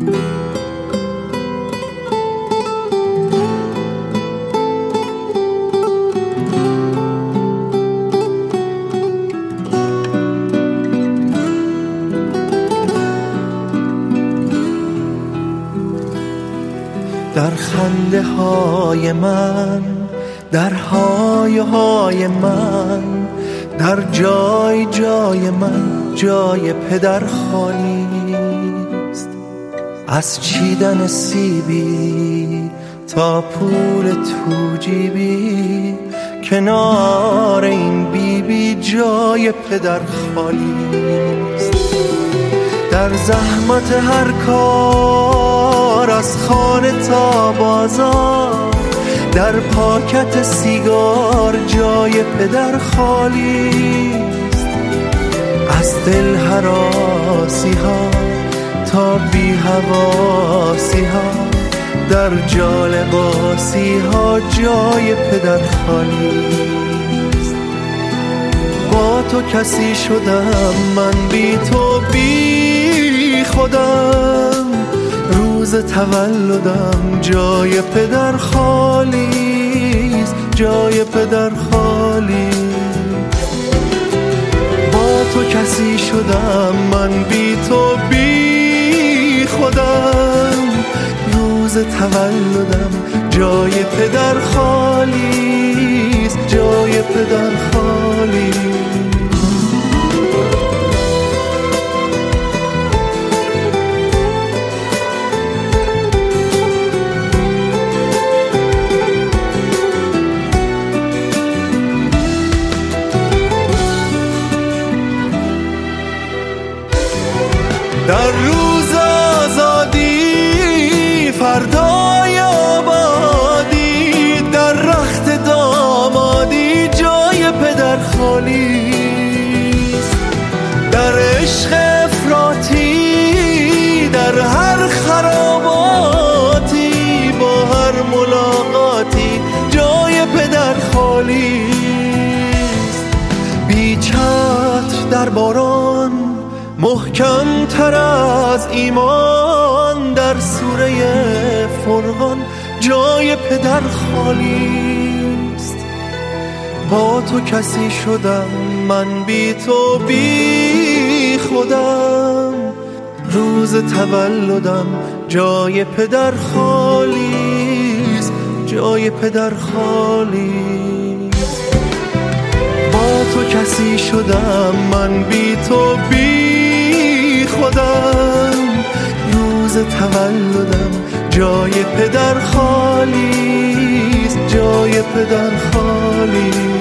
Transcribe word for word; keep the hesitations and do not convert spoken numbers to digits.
در خنده های من، در های های من، در جای جای من جای پدر خالیست. از چیدن سیبی تا پول تو جیبی، کنار این بیبی بی جای پدر خالیست. در زحمت هر کار از خانه تا بازار، در پاکت سیگار جای پدر خالیست. از دل هراسی ها تا بی حواسی ها، در جالباسی ها جای پدر خالیست. با تو کسی شدم من، بی تو بی خودم، روز تولدم جای پدر خالیست، جای پدر خالیست. با تو کسی شدم من، بی تو بی خودم، روز تولدم جای پدر خالیست، جای پدر خالیست. در روز آزادی، فردای آبادی، در رخت دامادی جای پدر خالیست. در عشق افراطی، در هر خراباتی، با هر ملاقاتی جای پدر خالیست. بی چتر در باران، محکم تر از ایمان، در سوره فرقان جای پدر خالیست. با تو کسی شدم من، بی تو بی خودم، روز تولدم جای پدر خالیست، جای پدر خالیست. با تو کسی شدم من، بی تو بی خودم، روز تولدم جای پدر خالیست، جای پدر خالیست.